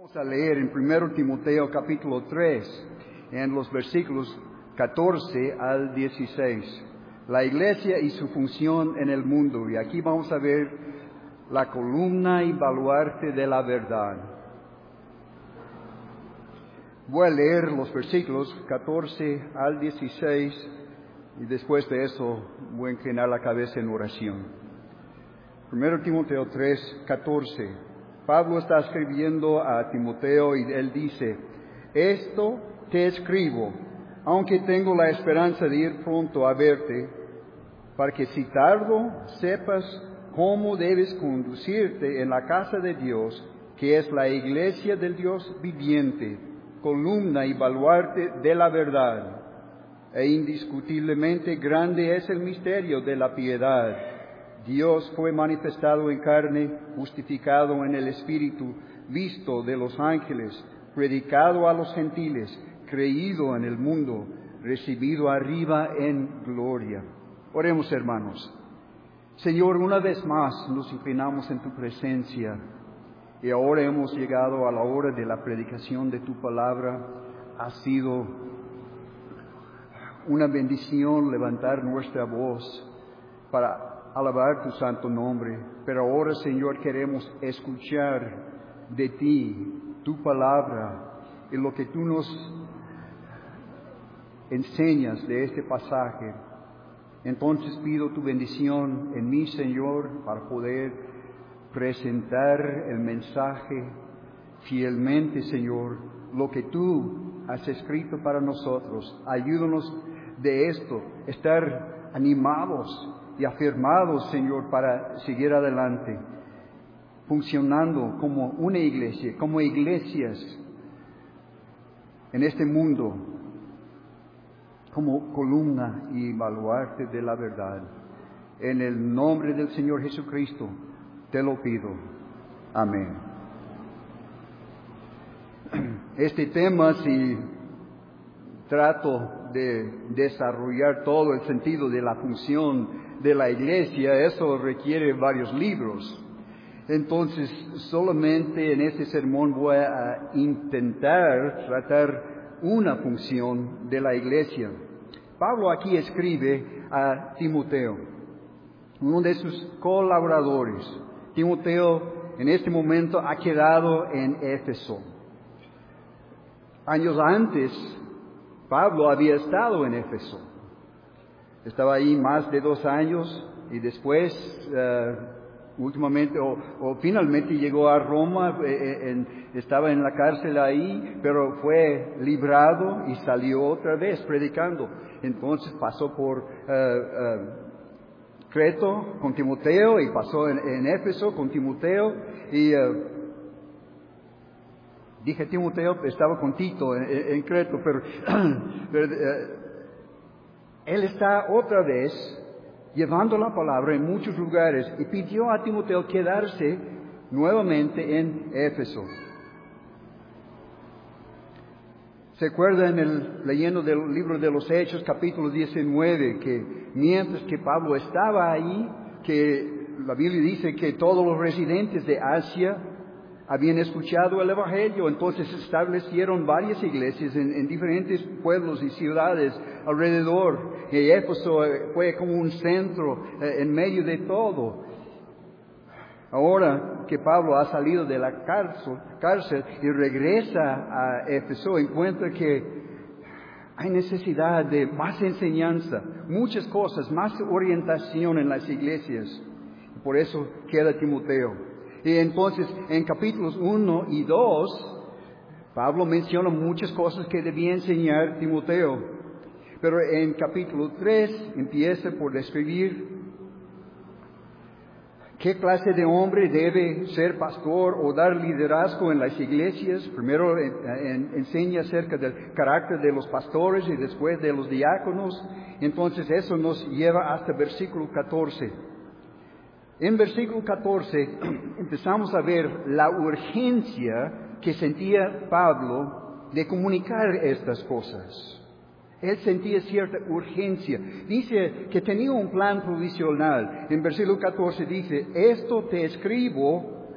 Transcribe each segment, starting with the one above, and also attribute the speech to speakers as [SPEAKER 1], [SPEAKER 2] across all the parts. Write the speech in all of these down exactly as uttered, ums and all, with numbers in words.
[SPEAKER 1] Vamos a leer en primero Timoteo capítulo tres, en los versículos catorce al dieciséis, la iglesia y su función en el mundo. Y aquí vamos a ver la columna y baluarte de la verdad. Voy a leer los versículos catorce al dieciséis y después de eso voy a inclinar la cabeza en oración. primero Timoteo tres, catorce. Pablo está escribiendo a Timoteo y él dice: esto te escribo, aunque tengo la esperanza de ir pronto a verte, para que si tardo sepas cómo debes conducirte en la casa de Dios, que es la iglesia del Dios viviente, columna y baluarte de la verdad. E indiscutiblemente grande es el misterio de la piedad. Dios fue manifestado en carne, justificado en el Espíritu, visto de los ángeles, predicado a los gentiles, creído en el mundo, recibido arriba en gloria. Oremos, hermanos. Señor, una vez más nos inclinamos en tu presencia y ahora hemos llegado a la hora de la predicación de tu palabra. Ha sido una bendición levantar nuestra voz para alabar tu santo nombre, pero ahora, Señor, queremos escuchar de ti, tu palabra, y lo que tú nos enseñas de este pasaje. Entonces pido tu bendición en mí, Señor, para poder presentar el mensaje fielmente, Señor, lo que tú has escrito para nosotros. Ayúdanos de esto, estar animados y afirmados, Señor, para seguir adelante, funcionando como una iglesia, como iglesias en este mundo, como columna y baluarte de la verdad. En el nombre del Señor Jesucristo te lo pido. Amén. Este tema, si trato de desarrollar todo el sentido de la función de la iglesia, eso requiere varios libros. Entonces, solamente en este sermón voy a intentar tratar una función de la iglesia. Pablo aquí escribe a Timoteo, uno de sus colaboradores. Timoteo en este momento ha quedado en Éfeso. Años antes, Pablo había estado en Éfeso. Estaba ahí más de dos años y después, uh, últimamente, o, o finalmente llegó a Roma, eh, en, estaba en la cárcel ahí, pero fue librado y salió otra vez predicando. Entonces pasó por uh, uh, Creto con Timoteo y pasó en, en Éfeso con Timoteo y... Uh, Dije Timoteo, estaba con Tito en, en Creto, pero, pero uh, él está otra vez llevando la palabra en muchos lugares y pidió a Timoteo quedarse nuevamente en Éfeso. ¿Se acuerdan el, leyendo del libro de los Hechos, capítulo diecinueve, que mientras que Pablo estaba ahí, que la Biblia dice que todos los residentes de Asia habían escuchado el Evangelio, entonces establecieron varias iglesias en, en diferentes pueblos y ciudades alrededor. Y Éfeso fue como un centro eh, en medio de todo. Ahora que Pablo ha salido de la cárcel, cárcel y regresa a Éfeso, encuentra que hay necesidad de más enseñanza, muchas cosas, más orientación en las iglesias. Por eso queda Timoteo. Y entonces, en capítulos uno y dos, Pablo menciona muchas cosas que debía enseñar Timoteo. Pero en capítulo tres empieza por describir qué clase de hombre debe ser pastor o dar liderazgo en las iglesias. Primero en, en, enseña acerca del carácter de los pastores y después de los diáconos. Entonces eso nos lleva hasta versículo catorce. En versículo catorce empezamos a ver la urgencia que sentía Pablo de comunicar estas cosas. Él sentía cierta urgencia. Dice que tenía un plan provisional. En versículo catorce dice: esto te escribo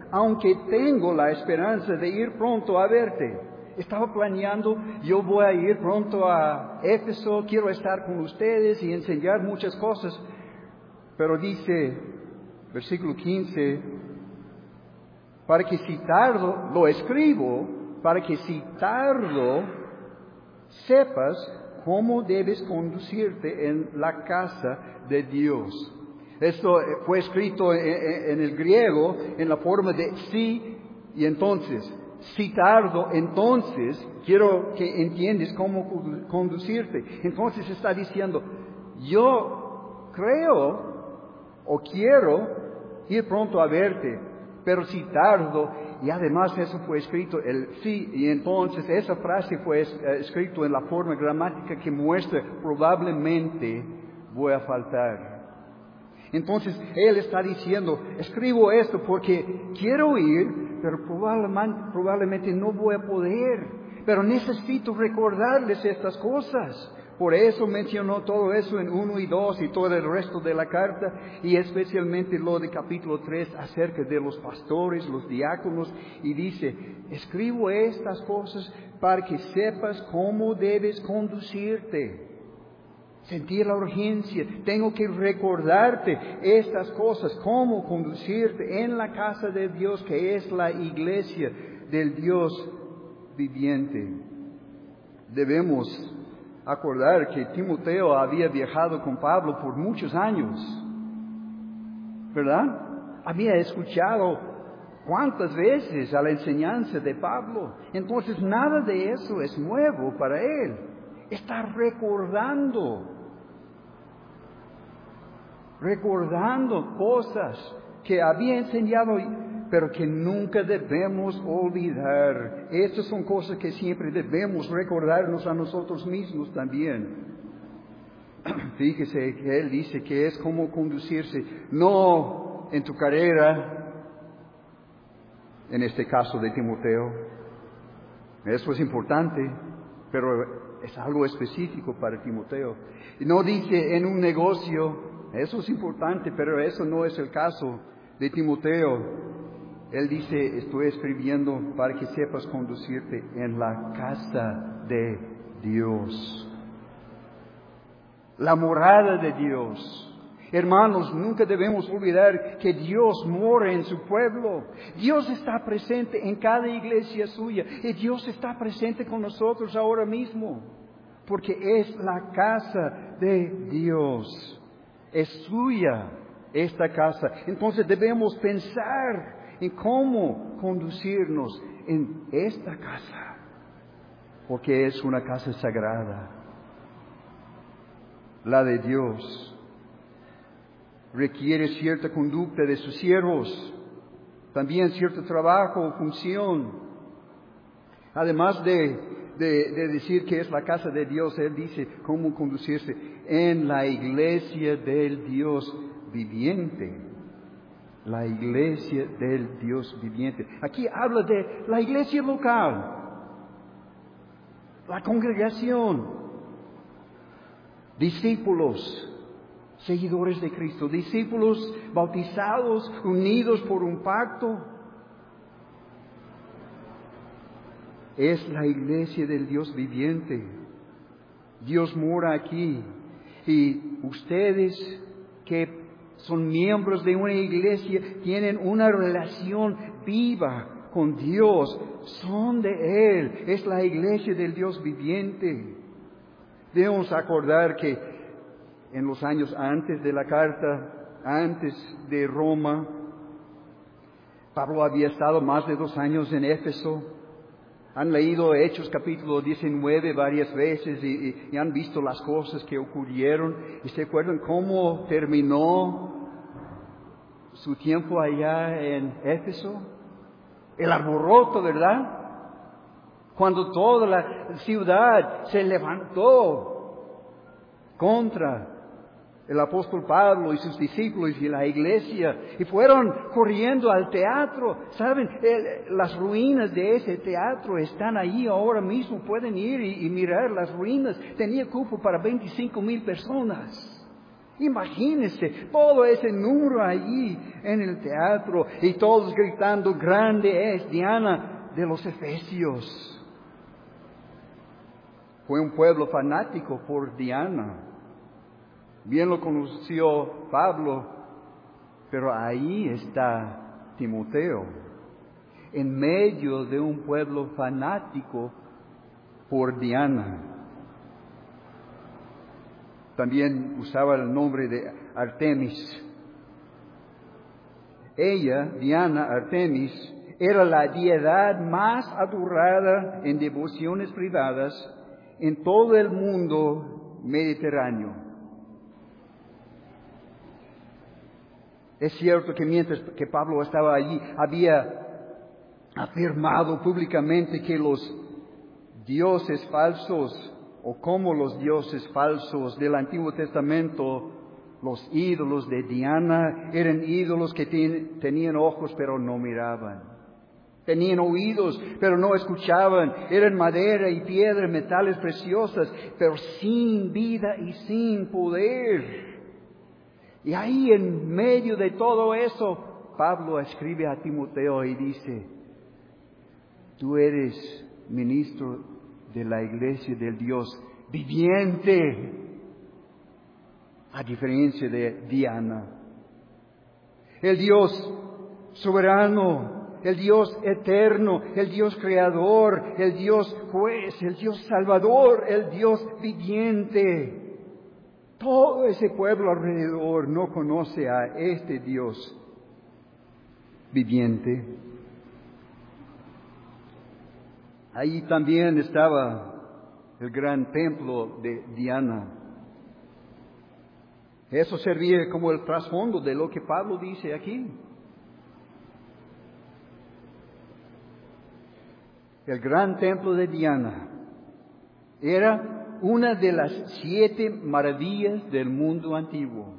[SPEAKER 1] aunque tengo la esperanza de ir pronto a verte. Estaba planeando, yo voy a ir pronto a Éfeso, quiero estar con ustedes y enseñar muchas cosas. Pero dice, versículo quince, para que si tardo, lo escribo, para que si tardo, sepas cómo debes conducirte en la casa de Dios. Esto fue escrito en el griego en la forma de sí y entonces. Si tardo, entonces quiero que entiendas cómo conducirte. Entonces está diciendo, yo creo o quiero ir pronto a verte, pero si tardo, y además eso fue escrito, el sí, y entonces esa frase fue escrito en la forma gramática que muestra probablemente voy a faltar. Entonces él está diciendo, escribo esto porque quiero ir, pero probablemente, probablemente no voy a poder, pero necesito recordarles estas cosas. Por eso mencionó todo eso en uno y dos y todo el resto de la carta, y especialmente lo de capítulo tres acerca de los pastores, los diáconos, y dice, escribo estas cosas para que sepas cómo debes conducirte. Sentí la urgencia, tengo que recordarte estas cosas, cómo conducirte en la casa de Dios, que es la iglesia del Dios viviente. Debemos acordar que Timoteo había viajado con Pablo por muchos años, ¿verdad? Había escuchado cuántas veces a la enseñanza de Pablo. Entonces nada de eso es nuevo para él. Está recordando, recordando cosas que había enseñado, pero que nunca debemos olvidar. Estas son cosas que siempre debemos recordarnos a nosotros mismos también. Fíjese que él dice que es como conducirse, no en tu carrera, en este caso de Timoteo. Eso es importante, pero es algo específico para Timoteo. Y no dice en un negocio, eso es importante, pero eso no es el caso de Timoteo. Él dice, estoy escribiendo para que sepas conducirte en la casa de Dios. La morada de Dios. Hermanos, nunca debemos olvidar que Dios mora en su pueblo. Dios está presente en cada iglesia suya. Y Dios está presente con nosotros ahora mismo. Porque es la casa de Dios. Es suya esta casa. Entonces debemos pensar en cómo conducirnos en esta casa. Porque es una casa sagrada. La de Dios. Requiere cierta conducta de sus siervos, también cierto trabajo o función. Además de, de, de decir que es la casa de Dios, Él dice cómo conducirse en la iglesia del Dios viviente. La iglesia del Dios viviente. Aquí habla de la iglesia local, la congregación, discípulos, seguidores de Cristo, discípulos bautizados, unidos por un pacto. Es la iglesia del Dios viviente. Dios mora aquí. Y ustedes que son miembros de una iglesia, tienen una relación viva con Dios, son de Él. Es la iglesia del Dios viviente. Debemos acordar que en los años antes de la carta, antes de Roma, Pablo había estado más de dos años en Éfeso. Han leído Hechos capítulo diecinueve varias veces y, y, y han visto las cosas que ocurrieron. ¿Y se acuerdan cómo terminó su tiempo allá en Éfeso? El alboroto, ¿verdad? Cuando toda la ciudad se levantó contra el apóstol Pablo y sus discípulos y la iglesia, y fueron corriendo al teatro. ¿Saben? El, las ruinas de ese teatro están ahí ahora mismo. Pueden ir y, y mirar las ruinas. Tenía cupo para veinticinco mil personas. Imagínense todo ese número allí en el teatro y todos gritando, grande es Diana de los Efesios. Fue un pueblo fanático por Diana. Bien lo conoció Pablo, pero ahí está Timoteo, en medio de un pueblo fanático por Diana. También usaba el nombre de Artemis. Ella, Diana Artemis, era la deidad más adorada en devociones privadas en todo el mundo mediterráneo. Es cierto que mientras que Pablo estaba allí, había afirmado públicamente que los dioses falsos, o como los dioses falsos del Antiguo Testamento, los ídolos de Diana, eran ídolos que ten, tenían ojos pero no miraban. Tenían oídos pero no escuchaban. Eran madera y piedra, metales preciosas, pero sin vida y sin poder. Y ahí en medio de todo eso, Pablo escribe a Timoteo y dice, tú eres ministro de la iglesia del Dios viviente, a diferencia de Diana. El Dios soberano, el Dios eterno, el Dios creador, el Dios juez, el Dios salvador, el Dios viviente. Todo ese pueblo alrededor no conoce a este Dios viviente. Ahí también estaba el gran templo de Diana. Eso servía como el trasfondo de lo que Pablo dice aquí. El gran templo de Diana era una de las siete maravillas del mundo antiguo.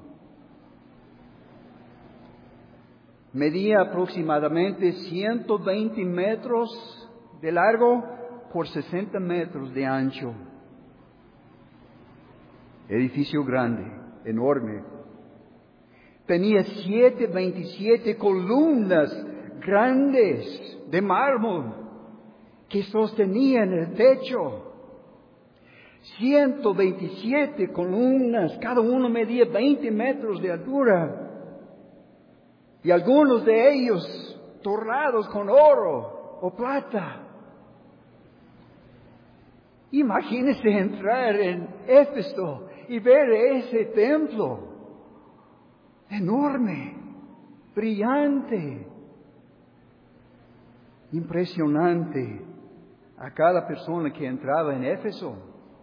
[SPEAKER 1] Medía aproximadamente ciento veinte metros de largo por sesenta metros de ancho. Edificio grande, enorme. Tenía siete, veintisiete columnas grandes de mármol que sostenían el techo. ciento veintisiete columnas, cada uno medía veinte metros de altura. Y algunos de ellos torrados con oro o plata. Imagínese entrar en Éfeso y ver ese templo enorme, brillante, impresionante a cada persona que entraba en Éfeso.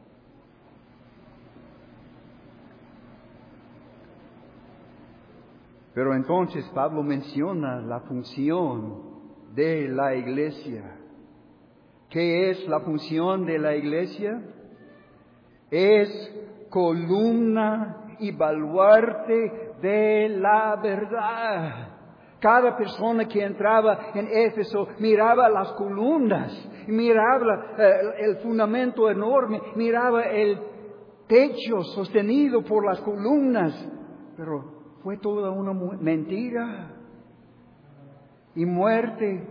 [SPEAKER 1] Pero entonces Pablo menciona la función de la iglesia. ¿Qué es la función de la iglesia? Es columna y baluarte de la verdad. Cada persona que entraba en Éfeso miraba las columnas, miraba eh, el fundamento enorme, miraba el techo sostenido por las columnas, pero fue toda una mentira y muerte.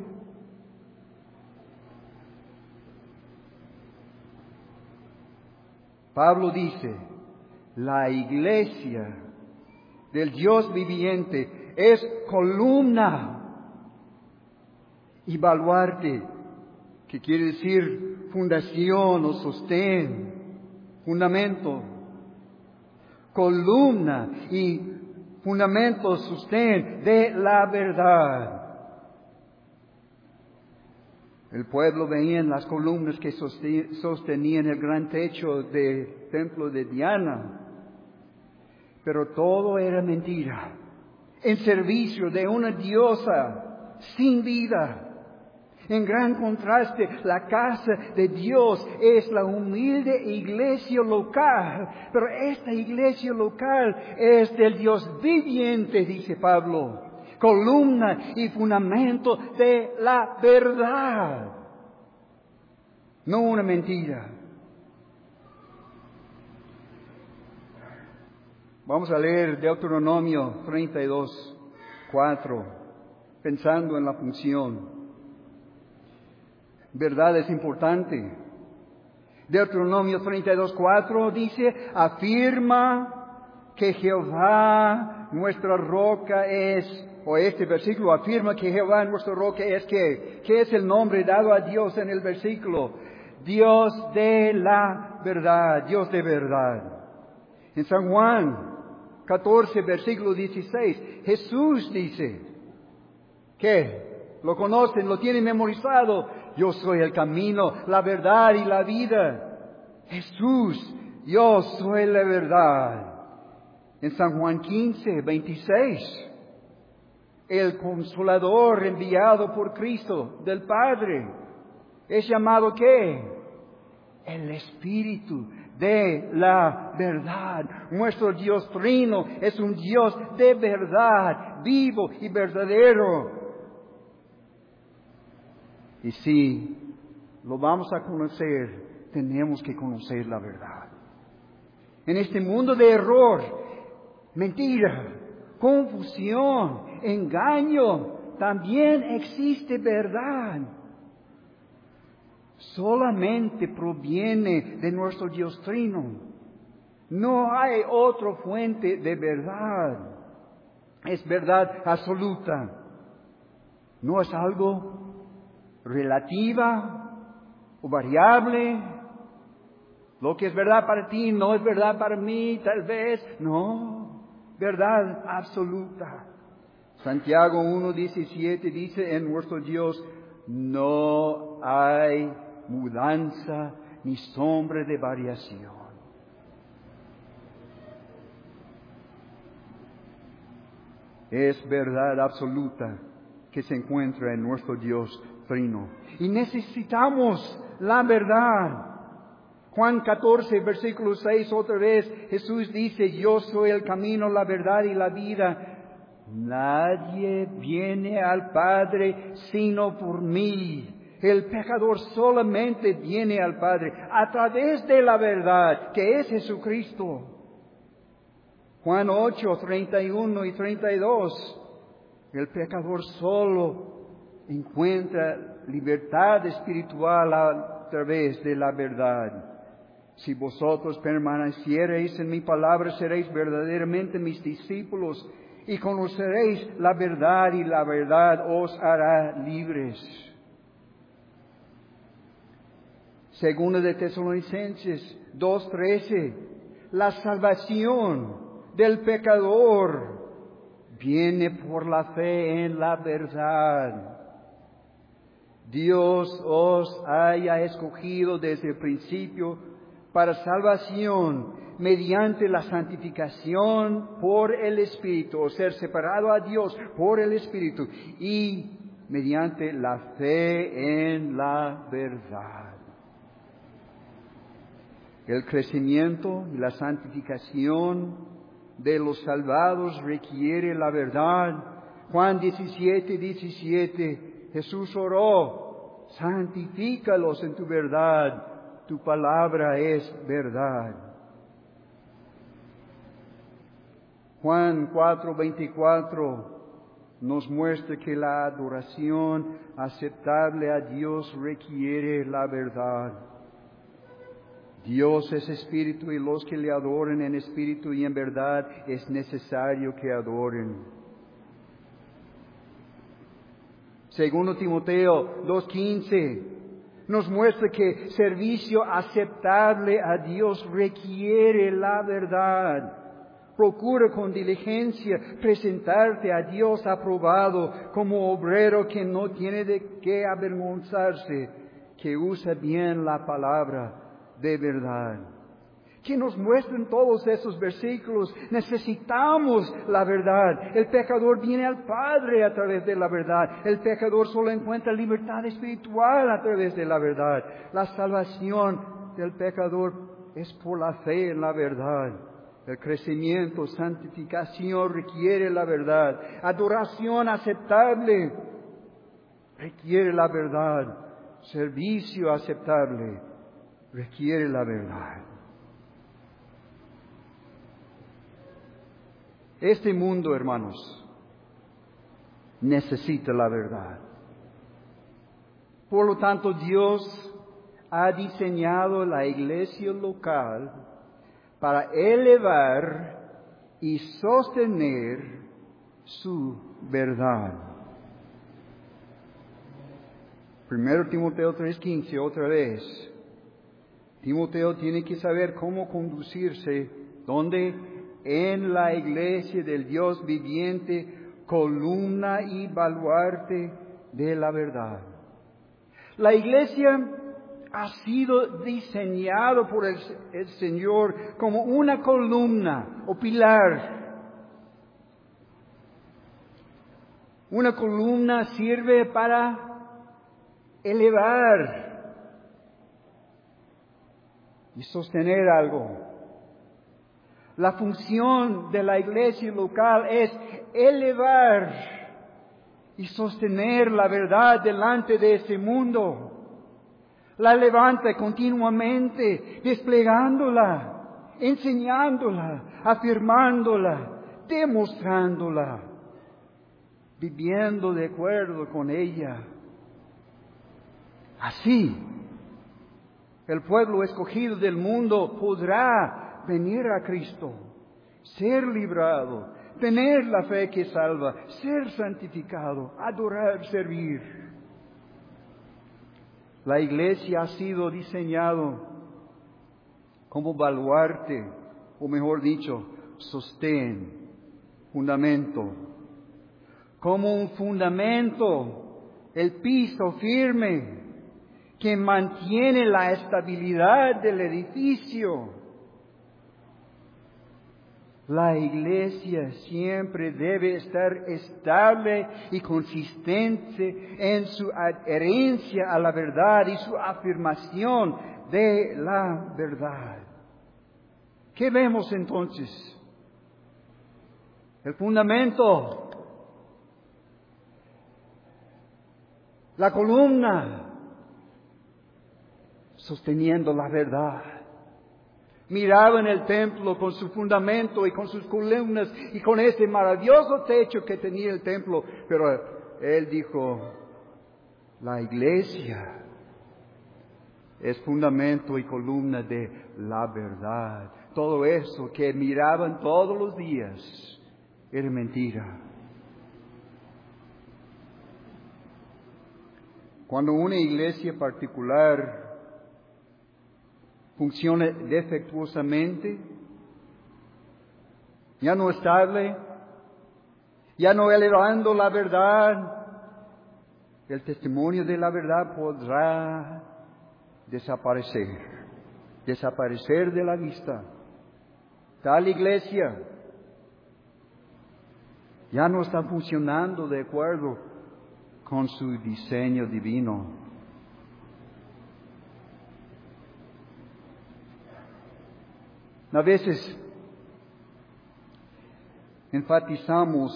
[SPEAKER 1] Pablo dice, la iglesia del Dios viviente es columna y baluarte, que quiere decir fundación o sostén, fundamento. Columna y fundamento, sostén de la verdad. El pueblo veía en las columnas que sostenían el gran techo del templo de Diana, pero todo era mentira, en servicio de una diosa sin vida. En gran contraste, la casa de Dios es la humilde iglesia local, pero esta iglesia local es del Dios viviente, dice Pablo, columna y fundamento de la verdad, no una mentira. Vamos a leer Deuteronomio treinta y dos, cuatro, pensando en la función. Verdad es importante. Deuteronomio treinta y dos, cuatro dice, afirma que Jehová nuestra roca es, o este versículo afirma que Jehová nuestra roca es que, ¿qué es el nombre dado a Dios en el versículo? Dios de la verdad, Dios de verdad. En San Juan catorce, versículo dieciséis, Jesús dice, ¿qué? ¿Lo conocen? ¿Lo tienen memorizado? Yo soy el camino, la verdad y la vida. Jesús, yo soy la verdad. En San Juan quince, veintiséis, el Consolador enviado por Cristo del Padre es llamado ¿qué? El Espíritu de la verdad. Nuestro Dios Trino es un Dios de verdad, vivo y verdadero. Y si lo vamos a conocer, tenemos que conocer la verdad. En este mundo de error, mentira, confusión, engaño, también existe verdad. Solamente proviene de nuestro Dios Trino. No hay otra fuente de verdad. Es verdad absoluta. No es algo relativa o variable. Lo que es verdad para ti no es verdad para mí, tal vez. No, verdad absoluta. Santiago uno diecisiete dice, en nuestro Dios no hay mudanza ni sombra de variación. Es verdad absoluta que se encuentra en nuestro Dios Trino. Y necesitamos la verdad. Juan catorce, versículo seis, otra vez, Jesús dice, yo soy el camino, la verdad y la vida. Nadie viene al Padre sino por mí. El pecador solamente viene al Padre a través de la verdad, que es Jesucristo. Juan ocho, treinta y uno y treinta y dos. El pecador solo encuentra libertad espiritual a través de la verdad. Si vosotros permaneciereis en mi palabra, seréis verdaderamente mis discípulos y conoceréis la verdad y la verdad os hará libres. Segunda de Tesalonicenses dos trece, la salvación del pecador viene por la fe en la verdad. Dios os haya escogido desde el principio para salvación mediante la santificación por el Espíritu, o ser separado a Dios por el Espíritu, y mediante la fe en la verdad. El crecimiento y la santificación de los salvados requiere la verdad. Juan diecisiete, diecisiete, Jesús oró, santifícalos en tu verdad, tu palabra es verdad. Juan cuatro, veinticuatro nos muestra que la adoración aceptable a Dios requiere la verdad. Dios es espíritu y los que le adoren en espíritu y en verdad es necesario que adoren. Segundo Timoteo dos quince nos muestra que servicio aceptable a Dios requiere la verdad. Procura con diligencia presentarte a Dios aprobado como obrero que no tiene de qué avergonzarse, que usa bien la palabra de verdad. Que nos muestren todos esos versículos. Necesitamos la verdad. El pecador viene al Padre a través de la verdad. El pecador solo encuentra libertad espiritual a través de la verdad. La salvación del pecador es por la fe en la verdad. El crecimiento, santificación requiere la verdad. Adoración aceptable requiere la verdad. Servicio aceptable requiere la verdad. Este mundo, hermanos, necesita la verdad. Por lo tanto, Dios ha diseñado la iglesia local para elevar y sostener su verdad. Primero Timoteo tres quince, otra vez. Timoteo tiene que saber cómo conducirse, donde en la iglesia del Dios viviente, columna y baluarte de la verdad. La iglesia ha sido diseñado por el, el Señor como una columna o pilar. Una columna sirve para elevar y sostener algo. La función de la iglesia local es elevar y sostener la verdad delante de este mundo. La levanta continuamente, desplegándola, enseñándola, afirmándola, demostrándola, viviendo de acuerdo con ella. Así, el pueblo escogido del mundo podrá venir a Cristo, ser librado, tener la fe que salva, ser santificado, adorar, servir. La iglesia ha sido diseñado como baluarte, o mejor dicho, sostén, fundamento. Como un fundamento, el piso firme que mantiene la estabilidad del edificio. La iglesia siempre debe estar estable y consistente en su adherencia a la verdad y su afirmación de la verdad. ¿Qué vemos entonces? El fundamento, la columna, sosteniendo la verdad. Miraba en el templo con su fundamento y con sus columnas y con este maravilloso techo que tenía el templo. Pero él dijo, la iglesia es fundamento y columna de la verdad. Todo eso que miraban todos los días era mentira. Cuando una iglesia particular funciona defectuosamente, ya no estable, ya no elevando la verdad, el testimonio de la verdad podrá desaparecer, desaparecer de la vista. Tal iglesia ya no está funcionando de acuerdo con su diseño divino. A veces enfatizamos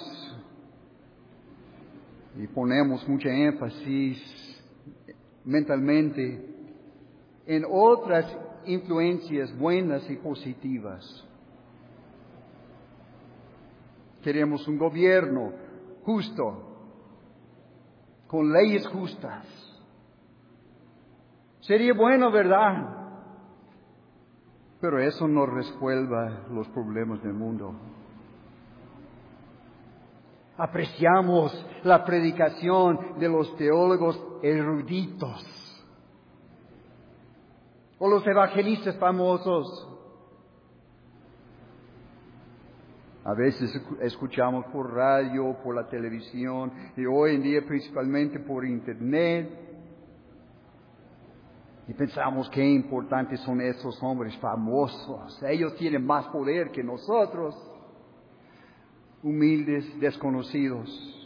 [SPEAKER 1] y ponemos mucha énfasis mentalmente en otras influencias buenas y positivas. Queremos un gobierno justo, con leyes justas. Sería bueno, ¿verdad? Pero eso no resuelva los problemas del mundo. Apreciamos la predicación de los teólogos eruditos o los evangelistas famosos. A veces escuchamos por radio, por la televisión y hoy en día principalmente por internet. Y pensamos qué importantes son esos hombres famosos. Ellos tienen más poder que nosotros, humildes, desconocidos.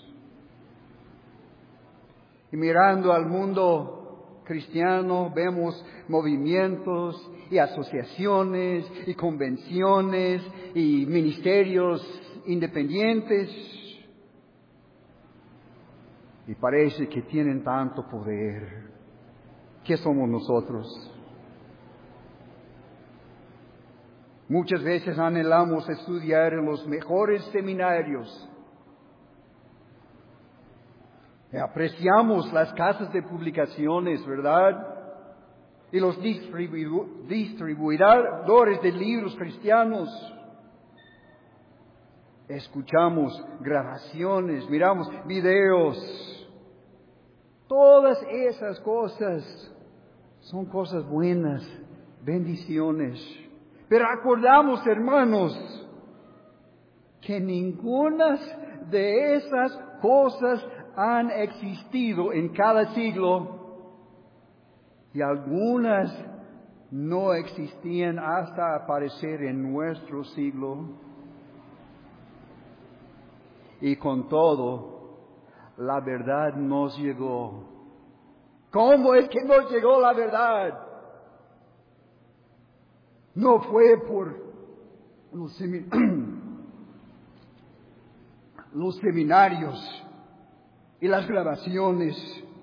[SPEAKER 1] Y mirando al mundo cristiano, vemos movimientos y asociaciones y convenciones y ministerios independientes. Y parece que tienen tanto poder. ¿Qué somos nosotros? Muchas veces anhelamos estudiar en los mejores seminarios. Apreciamos las casas de publicaciones, ¿verdad? Y los distribu- distribuidores de libros cristianos. Escuchamos grabaciones, miramos videos. Todas esas cosas son cosas buenas, bendiciones. Pero acordamos, hermanos, que ninguna de esas cosas han existido en cada siglo y algunas no existían hasta aparecer en nuestro siglo. Y con todo, la verdad nos llegó. ¿Cómo es que nos llegó la verdad? No fue por los, semin- los seminarios y las grabaciones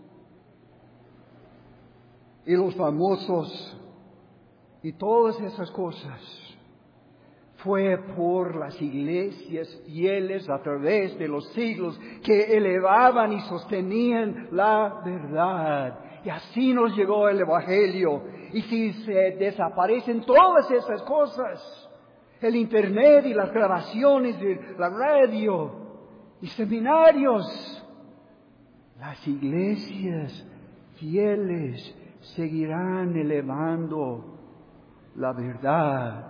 [SPEAKER 1] y los famosos y todas esas cosas. Fue por las iglesias fieles a través de los siglos que elevaban y sostenían la verdad. Y así nos llegó el Evangelio. Y si se desaparecen todas esas cosas, el internet y las grabaciones de la radio y seminarios, las iglesias fieles seguirán elevando la verdad.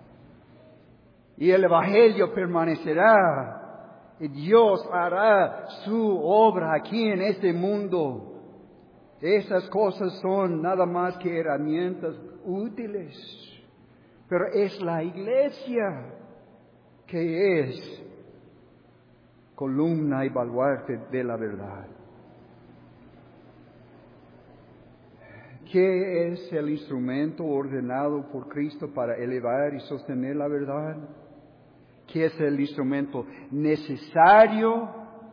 [SPEAKER 1] Y el Evangelio permanecerá. Y Dios hará su obra aquí en este mundo. Esas cosas son nada más que herramientas útiles. Pero es la iglesia que es columna y baluarte de la verdad. ¿Qué es el instrumento ordenado por Cristo para elevar y sostener la verdad? ¿Qué es el instrumento necesario?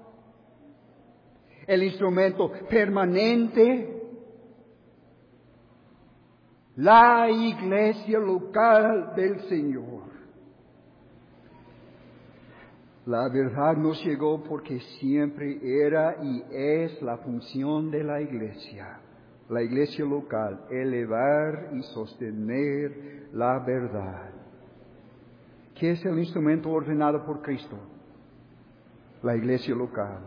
[SPEAKER 1] El instrumento permanente. La iglesia local del Señor. La verdad nos llegó porque siempre era y es la función de la iglesia. La iglesia local, elevar y sostener la verdad. ¿Qué es el instrumento ordenado por Cristo? La iglesia local.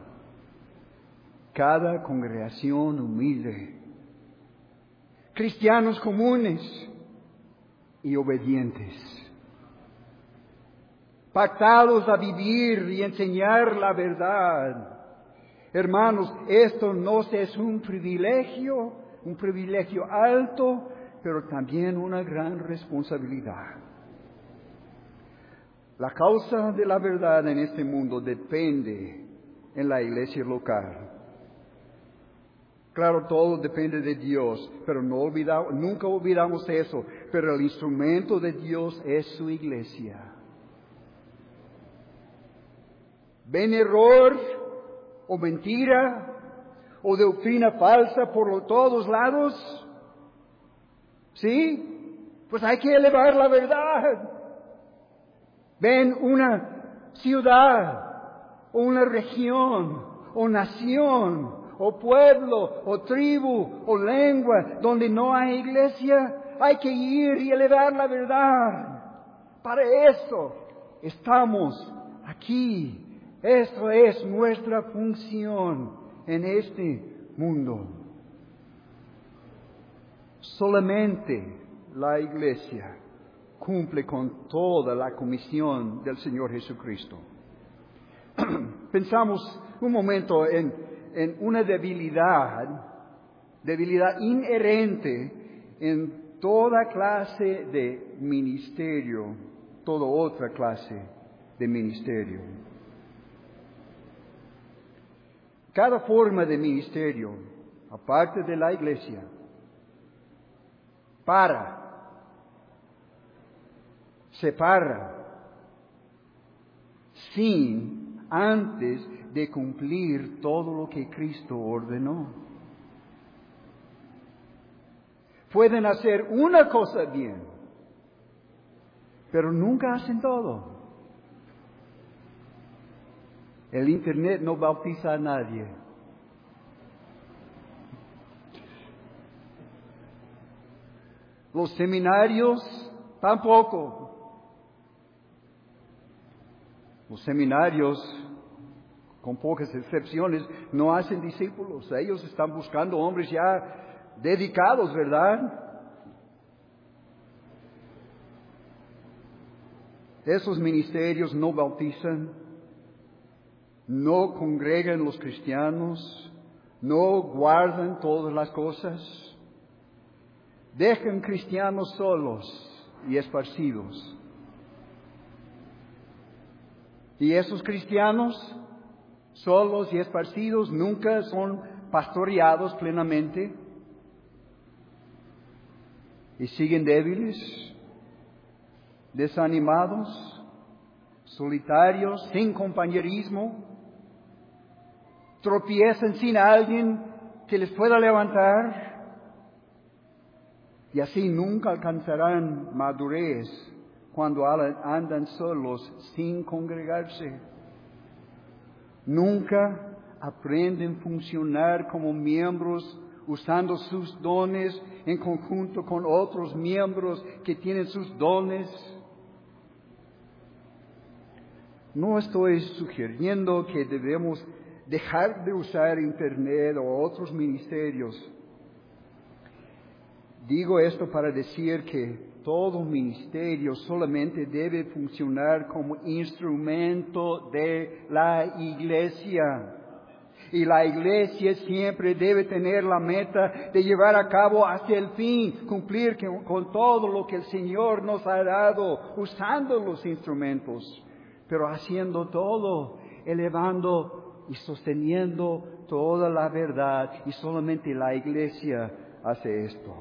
[SPEAKER 1] Cada congregación humilde. Cristianos comunes y obedientes. Pactados a vivir y enseñar la verdad. Hermanos, esto no es un privilegio, un privilegio alto, pero también una gran responsabilidad. La causa de la verdad en este mundo depende en la iglesia local. Claro, todo depende de Dios, pero no olvidamos, nunca olvidamos eso. Pero el instrumento de Dios es su iglesia. ¿Ven error o mentira o doctrina falsa por todos lados? ¿Sí? Pues hay que elevar la verdad. ¿Ven una ciudad o una región o nación o pueblo o tribu o lengua donde no hay iglesia? Hay que ir y elevar la verdad. Para eso estamos aquí. Esto es nuestra función en este mundo. Solamente la iglesia cumple con toda la comisión del Señor Jesucristo. Pensamos un momento en, en una debilidad, debilidad inherente en toda clase de ministerio, toda otra clase de ministerio. Cada forma de ministerio, aparte de la iglesia, para, separa, sin antes de cumplir todo lo que Cristo ordenó. Pueden hacer una cosa bien, pero nunca hacen todo. El Internet no bautiza a nadie. Los seminarios tampoco. Los seminarios, con pocas excepciones, no hacen discípulos. Ellos están buscando hombres ya dedicados, ¿verdad? Esos ministerios no bautizan, no congregan los cristianos, no guardan todas las cosas, dejan cristianos solos y esparcidos. Y esos cristianos solos y esparcidos nunca son pastoreados plenamente y siguen débiles, desanimados, solitarios, sin compañerismo, tropiezan sin alguien que les pueda levantar y así nunca alcanzarán madurez cuando andan solos sin congregarse. Nunca aprenden a funcionar como miembros usando sus dones en conjunto con otros miembros que tienen sus dones. No estoy sugiriendo que debemos dejar de usar Internet o otros ministerios. Digo esto para decir que todo ministerio solamente debe funcionar como instrumento de la iglesia. Y la iglesia siempre debe tener la meta de llevar a cabo hacia el fin, cumplir con, con todo lo que el Señor nos ha dado, usando los instrumentos, pero haciendo todo, elevando y sosteniendo toda la verdad. Y solamente la iglesia hace esto.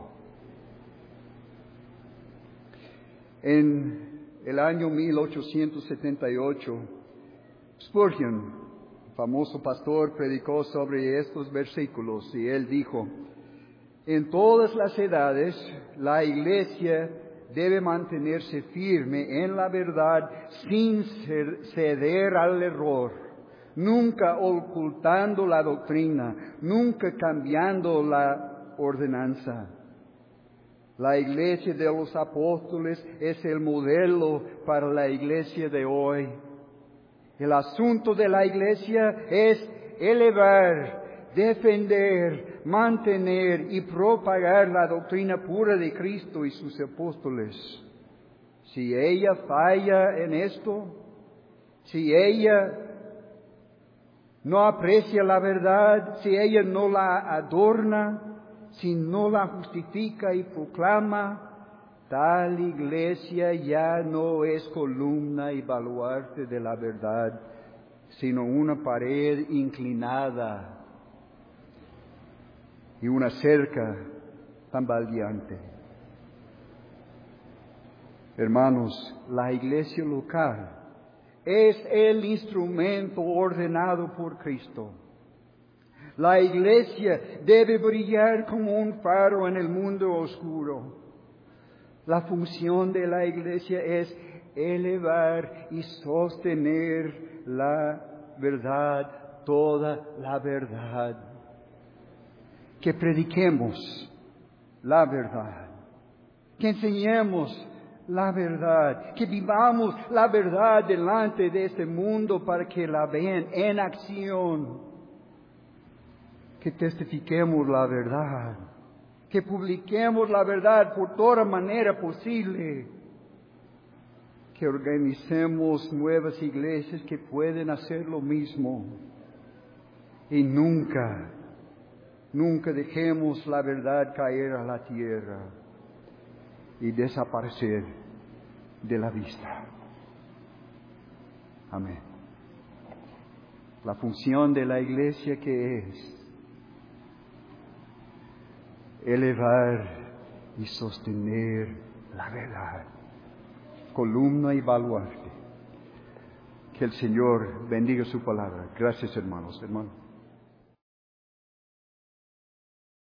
[SPEAKER 1] En el año mil ochocientos setenta y ocho, Spurgeon, famoso pastor, predicó sobre estos versículos y él dijo: en todas las edades, la iglesia debe mantenerse firme en la verdad sin ceder al error, nunca ocultando la doctrina, nunca cambiando la ordenanza. La iglesia de los apóstoles es el modelo para la iglesia de hoy. El asunto de la iglesia es elevar, defender, mantener y propagar la doctrina pura de Cristo y sus apóstoles. Si ella falla en esto, si ella no aprecia la verdad, si ella no la adorna, si no la justifica y proclama, tal iglesia ya no es columna y baluarte de la verdad, sino una pared inclinada y una cerca tambaleante. Hermanos, la iglesia local es el instrumento ordenado por Cristo. La iglesia debe brillar como un faro en el mundo oscuro. La función de la iglesia es elevar y sostener la verdad, toda la verdad. Que prediquemos la verdad, que enseñemos la verdad, que vivamos la verdad delante de este mundo para que la vean en acción. Que testifiquemos la verdad, que publiquemos la verdad por toda manera posible, que organicemos nuevas iglesias que pueden hacer lo mismo y nunca, nunca dejemos la verdad caer a la tierra y desaparecer de la vista. Amén. La función de la iglesia que es elevar y sostener la verdad, columna y baluarte. Que el Señor bendiga su palabra. Gracias, hermanos, hermanos.